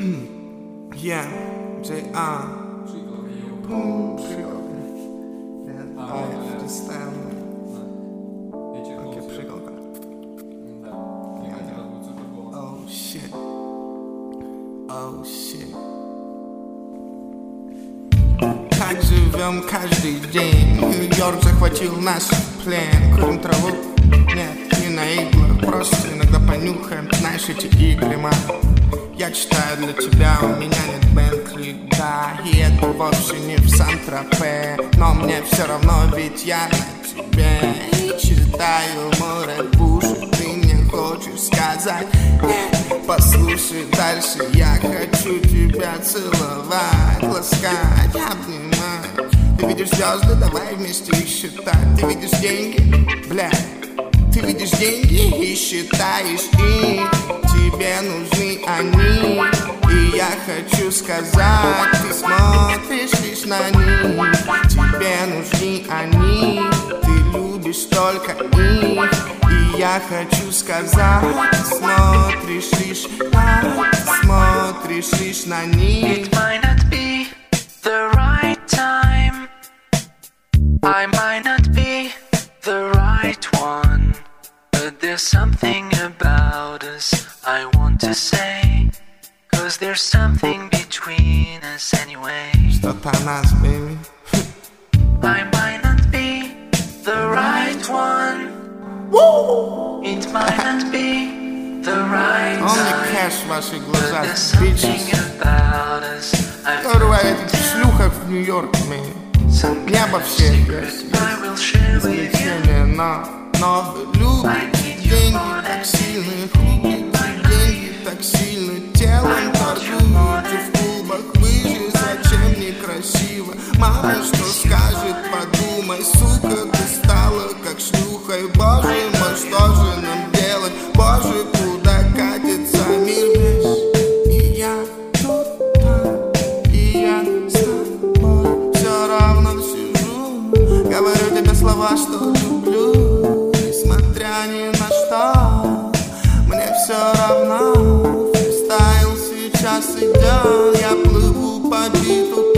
Yeah, J.R. Przygoda. Dostałem takie przygoda. Oh shit. Oh shit. Так живем каждый день. Нью-Йорк захватил нас в плен. Курим траву? Нет, не на иглах. Просто иногда понюхаем, знаешь, эти игры, мам. Я читаю для тебя, у меня нет Бентли, да. И это вовсе не в Сан-Тропе, но мне все равно, ведь я на тебе. И читаю море в уши, ты мне хочешь сказать нет? Послушай дальше, я хочу тебя целовать, ласкать, обнимать. Ты видишь звезды, давай вместе их считать. Ты видишь деньги, блядь. Ты видишь деньги и считаешь их. Тебе нужны они. И я хочу сказать, ты смотришь лишь на них. Тебе нужны они. Ты любишь только их. И я хочу сказать, ты смотришь лишь на них. It might not be the right time. I might not be the right one, but there's something about us I want to say, 'cause there's something between us anyway. Что-то о нас, baby. I might not be the right one. It might not be the right Only time, cash в ваших but глазах, there's something bitches. about us I Которого этих шлюхах в Нью-Йорке, man. Не обо всех, I will share with you. исключение, но вы любите деньги так сильно, любите деньги так сильно, телом торгуете в клубах, вы же зачем некрасиво? Мало что скажет, подумай, сука, ты стала как шлюхой. Боже мой, что же нам делать? Боже, куда катится мир весь? И я тут, там, и я с тобой все равно сижу. Говорю тебе слова, что люблю, несмотря ни на что. Мне все равно, фристайл сейчас идет. Я плыву по биту